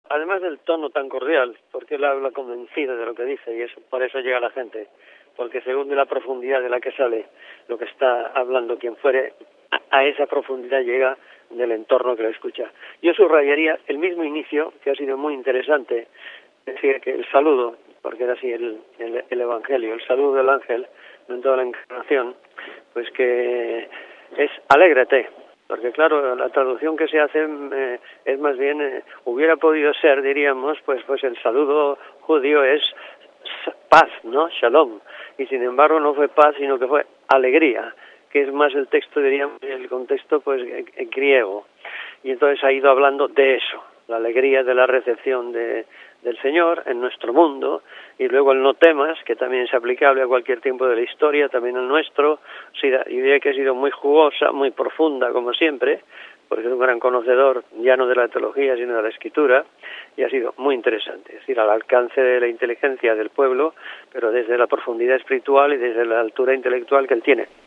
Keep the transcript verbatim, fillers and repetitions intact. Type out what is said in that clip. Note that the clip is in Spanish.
además del tono tan cordial, porque él habla convencido de lo que dice y eso, por eso llega a la gente, porque según de la profundidad de la que sale lo que está hablando quien fuere, a, a esa profundidad llega del entorno que lo escucha. Yo subrayaría el mismo inicio, que ha sido muy interesante, decía que el saludo, porque era así el, el, el Evangelio, el saludo del ángel en toda la encarnación, pues que es alégrate, porque claro, la traducción que se hace eh, es más bien, eh, hubiera podido ser, diríamos, pues pues el saludo judío es paz, ¿no? Shalom, y sin embargo no fue paz, sino que fue alegría, que es más el texto, diríamos, el contexto pues griego, y entonces ha ido hablando de eso, la alegría de la recepción de, del Señor en nuestro mundo, y luego el no temas, que también es aplicable a cualquier tiempo de la historia, también el nuestro. O sea, yo diría que ha sido muy jugosa, muy profunda, como siempre, porque es un gran conocedor, ya no de la teología, sino de la escritura, y ha sido muy interesante, es decir, al alcance de la inteligencia del pueblo, pero desde la profundidad espiritual y desde la altura intelectual que él tiene.